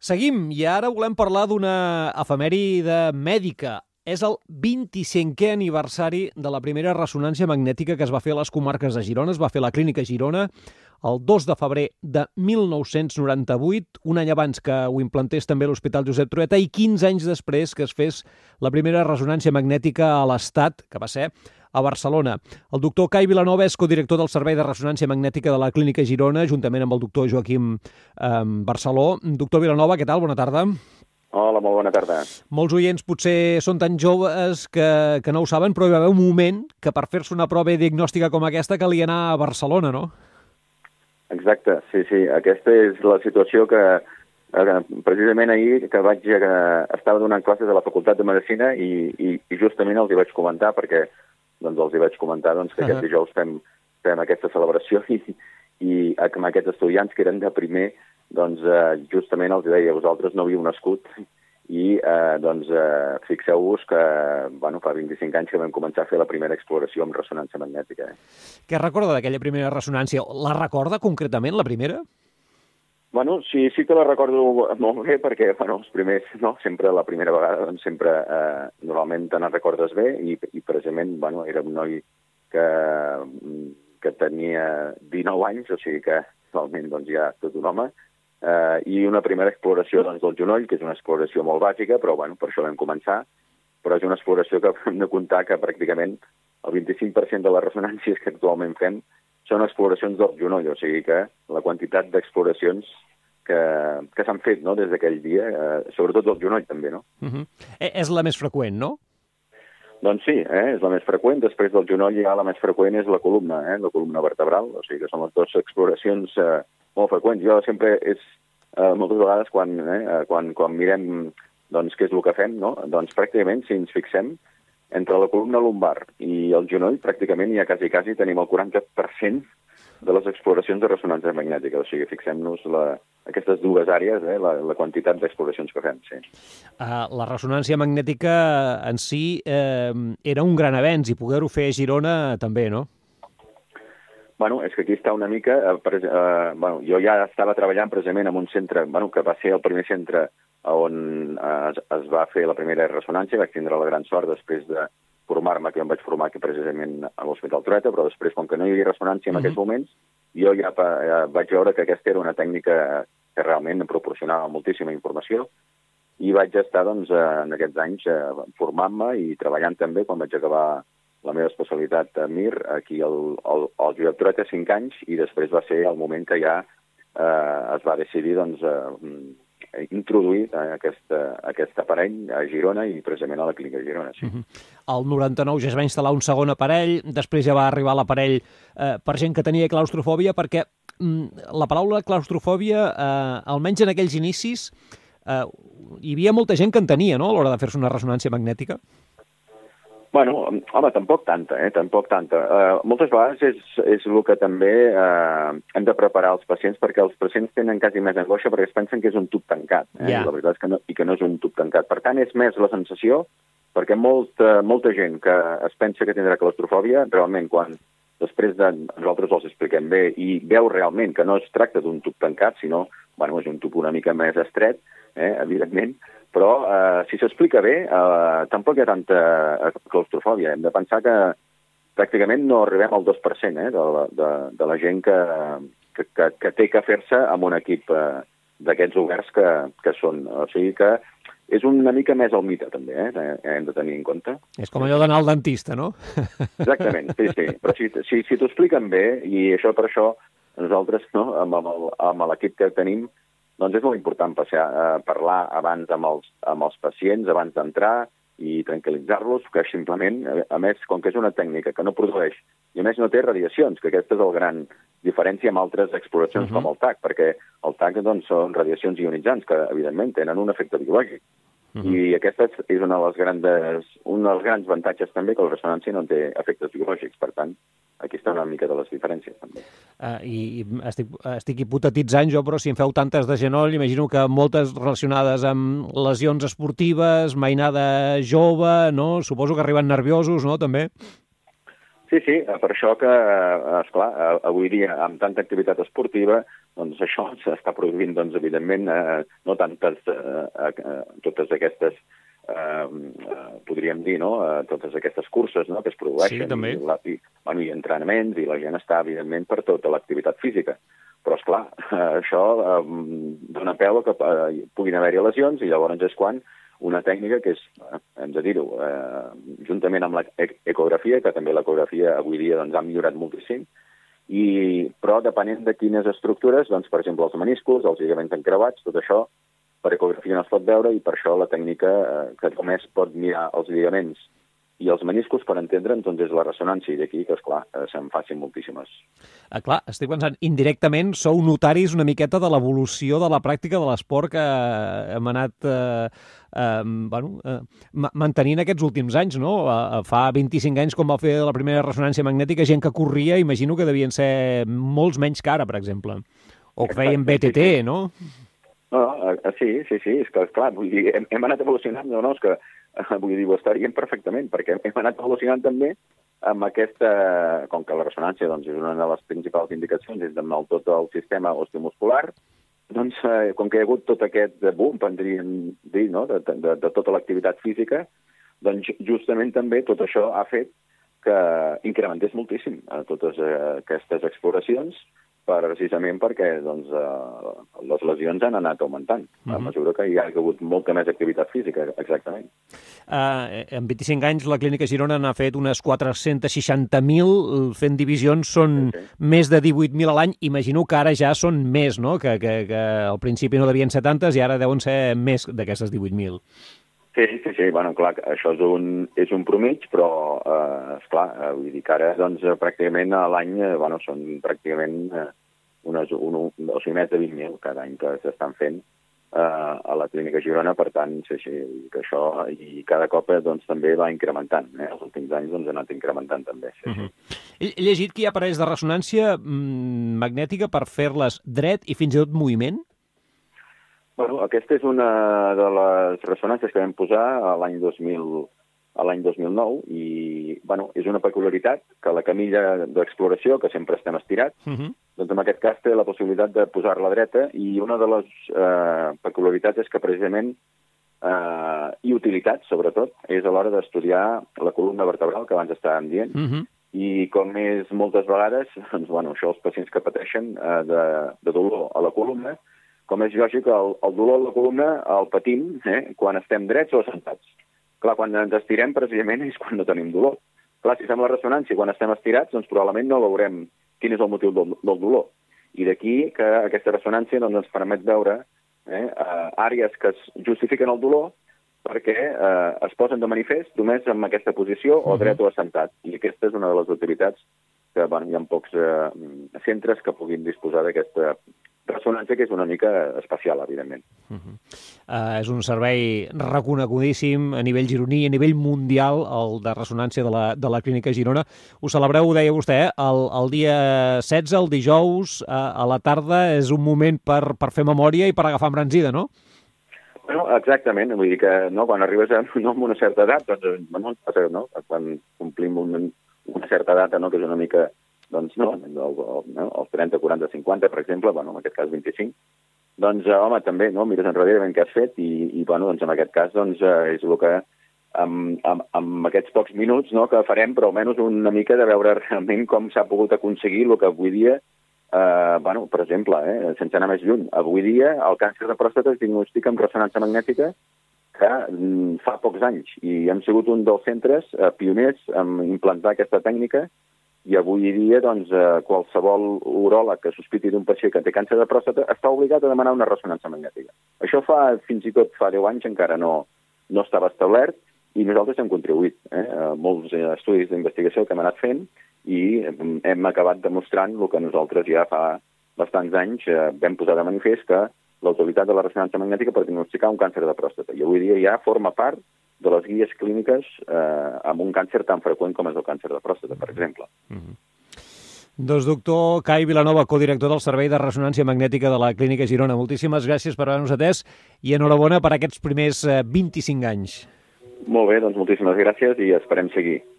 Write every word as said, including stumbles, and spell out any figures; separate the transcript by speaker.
Speaker 1: Seguim, i ara volem parlar d'una efemèride mèdica. És el vint-i-cinquè aniversari de la primera ressonància magnètica que es va fer a les comarques de Girona. Es va fer a la Clínica Girona el dos de febrer de mil nou-cents noranta-vuit, un any abans que ho implantés també l'Hospital Josep Trueta i quinze anys després que es fes la primera ressonància magnètica a l'Estat, que va ser a Barcelona. El doctor Cai Vilanova és codirector del Servei de Ressonància Magnètica de la Clínica Girona, juntament amb el doctor Joaquim eh, Barceló. Doctor Vilanova, què tal? Bona tarda.
Speaker 2: Hola, molt bona tarda.
Speaker 1: Molts oients potser són tan joves que, que no ho saben, però hi va haver un moment que per fer-se una prova diagnòstica com aquesta calia anar a Barcelona, no?
Speaker 2: Exacte, sí, sí. Aquesta és la situació que, eh, precisament ahir, que vaig que estava donant classes a la Facultat de Medicina i, i, i justament els hi vaig comentar, perquè doncs, els hi vaig comentar doncs, que uh -huh. aquest dijous fem, fem aquesta celebració i, i amb aquests estudiants que eren de primer, doncs eh, justament els deia, vosaltres no havíeu nascut i eh, doncs eh, fixeu-vos que bueno, fa vint-i-cinc anys que vam començar a fer la primera exploració amb ressonància magnètica. Eh?
Speaker 1: Què recorda d'aquella primera ressonància? La recorda concretament, la primera?
Speaker 2: Bueno, sí, sí que la recordo molt bé perquè, bueno, els primers, no, sempre la primera vegada, doncs sempre eh, normalment te n'en recordes bé i, i precisament, bueno, era un noi que, que tenia dinou anys, o sigui que actualment doncs ja tot un home, Uh, i una primera exploració doncs, del genoll, que és una exploració molt bàsica, però bueno, per això vam començar, però és una exploració que hem de comptar que pràcticament el vint-i-cinc per cent de les ressonàncies que actualment fem són exploracions del genoll, o sigui que la quantitat d'exploracions que, que s'han fet no, des d'aquell dia, uh, sobretot del genoll també, no?
Speaker 1: Uh-huh. És la més freqüent, no?
Speaker 2: Doncs sí, eh, és la més freqüent. Després del genoll ja la més freqüent és la columna, eh, la columna vertebral, o sigui que són les dues exploracions uh, molt freqüents. Jo sempre és, eh, moltes vegades, quan, eh, quan, quan mirem doncs, què és el que fem, no? Doncs pràcticament, si ens fixem, entre la columna lumbar i el genoll, pràcticament ja quasi, quasi tenim el quaranta per cent de les exploracions de ressonància magnètica. O sigui, fixem-nos la, aquestes dues àrees, eh, la, la quantitat d'exploracions que fem, sí.
Speaker 1: Uh, la ressonància magnètica en si eh, era un gran avenç i poder-ho fer a Girona també, no?
Speaker 2: Bueno, és que aquí està una mica... Eh, per, eh, bueno, jo ja estava treballant precisament en un centre, bueno, que va ser el primer centre on eh, es, es va fer la primera ressonància. Vaig tindre la gran sort després de formar-me, que em vaig formar aquí precisament a l'Hospital Trueta, però després, com que no hi havia ressonància en mm-hmm. aquests moments, jo ja, ja vaig veure que aquesta era una tècnica que realment em proporcionava moltíssima informació i vaig estar, doncs, en aquests anys eh, formant-me i treballant també quan vaig acabar la meva especialitat a Mir, aquí al, al, al Josep Trueta, cinc anys, i després va ser el moment que ja eh, es va decidir doncs, eh, introduir eh, aquest, aquest aparell a Girona i precisament a la Clínica de Girona. Sí.
Speaker 1: Uh-huh. El noranta-nou ja es va instal·lar un segon aparell, després ja va arribar l'aparell eh, per gent que tenia claustrofòbia, perquè mm, la paraula claustrofòbia, eh, almenys en aquells inicis, eh, hi havia molta gent que en tenia, no?, a l'hora de fer-se una ressonància magnètica.
Speaker 2: Bueno, home, tampoc tanta, eh? Tampoc tanta. Uh, moltes vegades és, és el que també uh, hem de preparar els pacients, perquè els pacients tenen quasi més angoixa perquè es pensen que és un tub tancat. Eh?
Speaker 1: Yeah.
Speaker 2: La veritat és que no, i que no és un tub tancat. Per tant, és més la sensació, perquè molta, molta gent que es pensa que tindrà claustrofòbia, realment, quan després de nosaltres els expliquem bé i veu realment que no es tracta d'un tub tancat, sinó, bueno, és un tub una mica més estret, eh? Evidentment, però eh, si s'explica bé, eh, tampoc hi ha tanta claustrofòbia. Hem de pensar que pràcticament no arribem al dos per cent eh, de, la, de, de la gent que, que, que, que té que fer-se amb un equip eh, d'aquests oberts que, que són. O sigui que és una mica més el mite, també, eh? Hem de tenir en compte.
Speaker 1: És com allò d'anar al dentista, no?
Speaker 2: Exactament, sí, sí. Però si, si, si t'ho expliquen bé, i això per això nosaltres, no, amb, el, amb l'equip que tenim, doncs és molt important passar, eh, parlar abans amb els, amb els pacients, abans d'entrar i tranquil·litzar-los, que simplement, a més, com que és una tècnica que no produeix, i a més no té radiacions, que aquesta és la gran diferència amb altres exploracions uh-huh. com el T A C, perquè el T A C doncs, són radiacions ionitzants, que evidentment tenen un efecte biològic. Uh-huh. I aquesta és una de les grandes, un dels grans avantatges també, que la ressonància no té efectes biològics, per tant, aquí està una mica de les diferències, també.
Speaker 1: Uh, I i estic, estic hipotetitzant jo, però si en feu tantes de genoll, imagino que moltes relacionades amb lesions esportives, mainada jove, no? Suposo que arriben nerviosos, no?, també?
Speaker 2: Sí, sí, per això que, esclar, avui dia, amb tanta activitat esportiva, doncs això s'està produint, doncs, evidentment, eh, no tantes, eh, eh, totes aquestes, eh, podríem dir, no?, eh, totes aquestes curses, no?, que es produeixen.
Speaker 1: Sí, també.
Speaker 2: I, la, i, bueno, i entrenaments, i la gent està, evidentment, per tota l'activitat física. Però, esclar, eh, això eh, dona peu a que eh, puguin haver-hi lesions, i llavors és quan una tècnica que és, eh, hem de dir-ho, eh, juntament amb l'ecografia, que també l'ecografia avui dia doncs, ha millorat moltíssim, i, però depenent de quines estructures, doncs, per exemple, els meniscos, els lligaments encreuats, tot això per ecografia no es pot veure, i per això la tècnica eh, que només pot mirar els lligaments i els meniscos per entendre'n, doncs és la ressonància, i d'aquí que, esclar, eh, se'n facin moltíssimes.
Speaker 1: Ah, clar, estic pensant, indirectament sou notaris una miqueta de l'evolució de la pràctica de l'esport que hem anat eh, eh, bueno, eh, mantenint aquests últims anys, no? Eh, fa vint-i-cinc anys, com va fer la primera ressonància magnètica, gent que corria, imagino que devien ser molts menys que ara, per exemple. O que feien B T T, no?
Speaker 2: No, no, sí, sí, sí, és que, clar, vull dir, hem, hem anat evolucionant, no, no, és que, vull dir, ho estaríem perfectament, perquè hem anat evolucionant també amb aquesta, com que la ressonància doncs, és una de les principals indicacions, és amb el, tot el sistema osteomuscular, doncs, eh, com que hi ha hagut tot aquest boom, podríem dir, no?, de, de, de tota l'activitat física, doncs justament també tot això ha fet que incrementés moltíssim a totes eh, aquestes exploracions, precisament perquè doncs, eh, les lesions han anat augmentant, a mesura que hi ha hagut molta més activitat física, exactament.
Speaker 1: Uh, en vint-i-cinc anys la Clínica Girona n'ha fet unes quatre-cents seixanta mil, fent divisions són sí, sí. més de divuit mil a l'any, imagino que ara ja són més, no?, que, que, que al principi no devien ser tantes i ara deuen ser més d'aquestes divuit mil.
Speaker 2: Sí, sí, sí, bueno, clar, això és un, és un promig, però, eh, esclar, eh, vull dir que ara, doncs, pràcticament a l'any, eh, bueno, són pràcticament eh, unes, un, un, o sigui, més de vint mil cada any que s'estan fent eh, a la Clínica Girona, per tant, sí, sí, que això, i cada cop, eh, doncs, també va incrementant, eh, els últims anys, doncs, ha anat incrementant també, sí,
Speaker 1: uh-huh.
Speaker 2: sí.
Speaker 1: He, he llegit que hi ha aparells de ressonància mm, magnètica per fer-les dret i fins i tot moviment?
Speaker 2: Bueno, aquesta és una de les ressonàncies que vam posar a l'any dos mil, a l'any dos mil nou i, bueno, és una peculiaritat que la camilla d'exploració, que sempre estem estirats, uh-huh. doncs en aquest cas té la possibilitat de posar-la dreta i una de les eh, peculiaritats és que precisament eh, i utilitat, sobretot, és a l'hora d'estudiar la columna vertebral que abans estàvem dient. Uh-huh. I com és moltes vegades, doncs, bueno, això els pacients que pateixen eh, de, de dolor a la columna, com és lògic, el, el dolor de la columna el patim eh, quan estem drets o assentats. Clar, quan ens estirem, precisament, és quan no tenim dolor. Clar, si fem la ressonància quan estem estirats, doncs probablement no veurem quin és el motiu del, del dolor. I d'aquí que aquesta ressonància doncs, ens permet veure eh, àrees que es justifiquen el dolor perquè eh, es posen de manifest només en aquesta posició o dret o assentat. I aquesta és una de les utilitats que bueno, hi ha pocs eh, centres que puguin disposar d'aquesta ressonància, que és una mica especial, evidentment.
Speaker 1: Uh-huh. Uh, és un servei reconegudíssim a nivell gironí, a nivell mundial, el de ressonància de la, de la Clínica Girona. Ho celebreu, ho deia vostè, el, el dia setze, el dijous, uh, a la tarda, és un moment per, per fer memòria i per agafar embranzida, no?
Speaker 2: Bueno, exactament, vull dir que no, quan arribes a, no, a una certa edat, doncs, bueno, no? Quan complim una, una certa data, no? Que és una mica... doncs no, el, el, no, els trenta, quaranta, cinquanta, per exemple, bueno, en aquest cas vint-i-cinc, doncs, eh, home, també, no, mires enrere ben què has fet i, i bueno, doncs en aquest cas, doncs, eh, és el que amb, amb, amb aquests pocs minuts, no, que farem, però almenys una mica de veure realment com s'ha pogut aconseguir el que avui dia, eh, bueno, per exemple, eh, sense anar més lluny, avui dia el càncer de pròstata es diagnostica amb ressonància magnètica que mm, fa pocs anys, i hem sigut un dels centres eh, pioners en implantar aquesta tècnica. I avui dia, doncs, eh, qualsevol uròleg que sospiti d'un pacient que té càncer de pròstata està obligat a demanar una ressonància magnètica. Això fa, fins i tot fa deu anys encara no, no estava establert i nosaltres hem contribuït eh, a molts estudis d'investigació que hem anat fent i hem acabat demostrant el que nosaltres ja fa bastants anys eh, vam posar de manifest, que la utilitat de la ressonància magnètica per diagnosticar un càncer de pròstata. I avui dia ja forma part de les guies clíniques eh, amb un càncer tan freqüent com és el càncer de pròstata, per exemple.
Speaker 1: Mm-hmm. Doncs doctor Cai Vilanova, codirector del Servei de Ressonància Magnètica de la Clínica Girona, moltíssimes gràcies per haver-nos atès i enhorabona per aquests primers vint-i-cinc anys.
Speaker 2: Molt bé, doncs moltíssimes gràcies i esperem seguir.